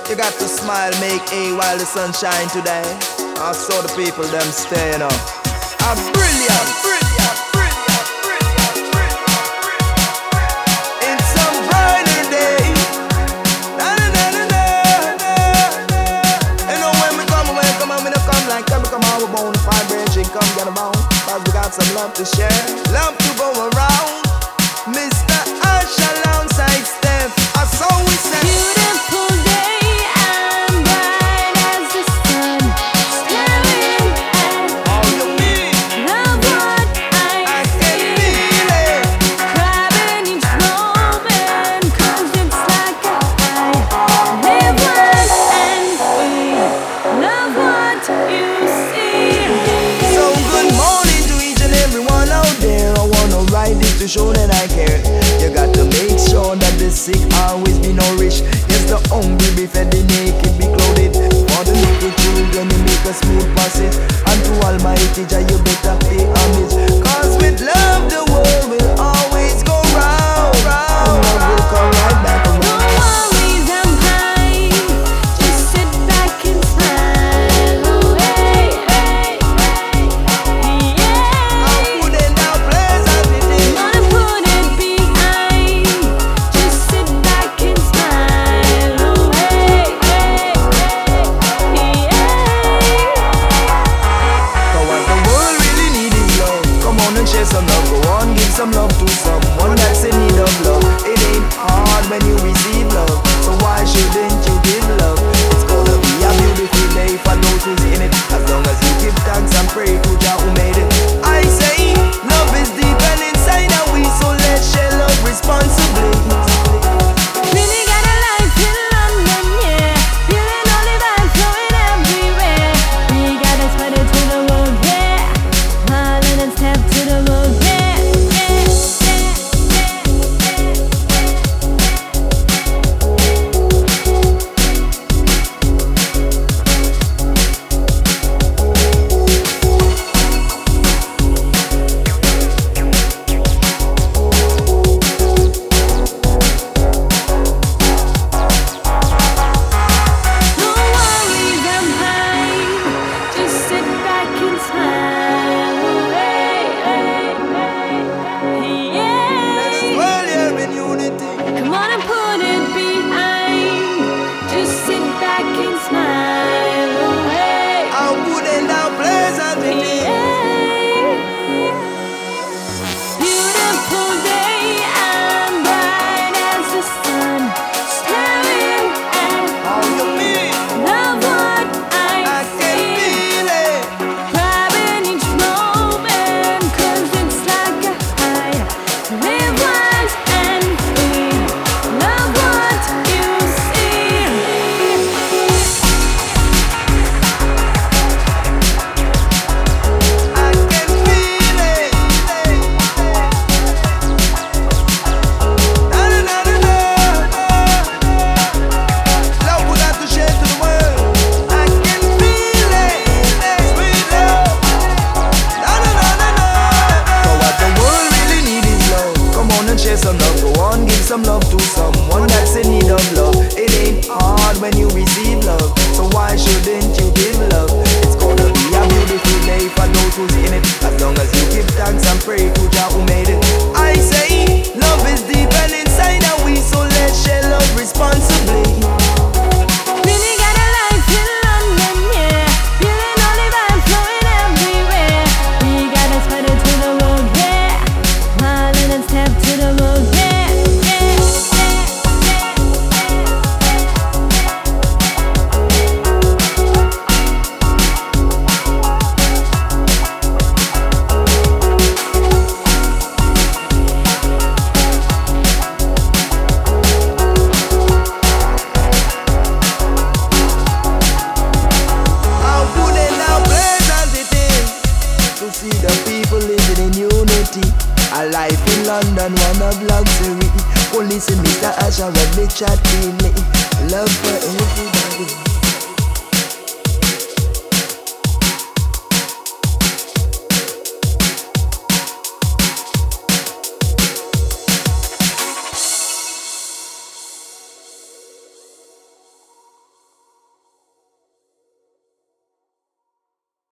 You got to smile, make hay while the sun shine today. I saw the people them staying up. I'm brilliant, brilliant, brilliant, brilliant, brilliant. It's some brighter day. Na na na na na na. You know when we come, we don't come like them. We come out with bone, fire branching, come get them out. Cause we got some love to share, love to go around. Mr. Ash alongside Steph, I saw we said beautiful day and bright as the sun, staring at all you mean. love what I can see, feel it. grabbing each moment, 'cause it's like I live once and we love what you see. So good morning to each and everyone out there. I wanna write this to show that I care. You got to make sure that the sick always be nourished. Yes, the hungry be fed, the naked be clothed. For the little children, you make a smooth passage. And to Almighty Jah, you better pay homage. 'Cause with love, the world will always go round, round. And love will come right back No around. worries, I'm high. Just sit back and smile away. Yeah. I'm putting down pleasantly. Wanna put it behind. Just sit back and smile away. Yeah. So what the world really need is love. Come on and share some love. Go on, give some love to someone that's in need of love. It ain't hard when you receive love, so why shouldn't you give love? It's gonna be a beautiful day for those who's in it, as long as you give thanks and pray to Jah who made it. I say love is deep and inside and we, so let's share love responsibly. Really got a life in London, yeah. Feeling all the vibes flowing everywhere. We gotta spread it to the world, yeah. Smiling and step to the road, yeah. No worries, I'm high. Just sit back and smile away. Yeah. Well, you're in unity. Come on and put it behind. Just sit back and smile away. I'm putting down pleasantly. Beautiful day and bright as the sun, staring at All you mean, love what I I can see, feel it. grabbing each moment, 'cause it's like I live once and we love what you see. I can feel it. Na na na na na. Love we got to share to the world. I can feel it. Sweet love. Na na na na na. So what the world really need is love. Come on and share some love. Go on, give some love to someone that's in need of love. It ain't hard when you receive love, so why shouldn't you give love? It's gonna be a beautiful day for those who's in it, as long as you give thanks and pray to Jah who made it. I say love is deep and inside and we, so let's share love responsibly. Really got a life in London, yeah. Feeling all the vibes flowing everywhere. We gotta spread it to the world, yeah. Smiling and step to the road, yeah. I'm putting down pleasant it is to see the people living in unity. A life in London, one of luxury. Oh, listen, Mr. Asher, when me chat feeling.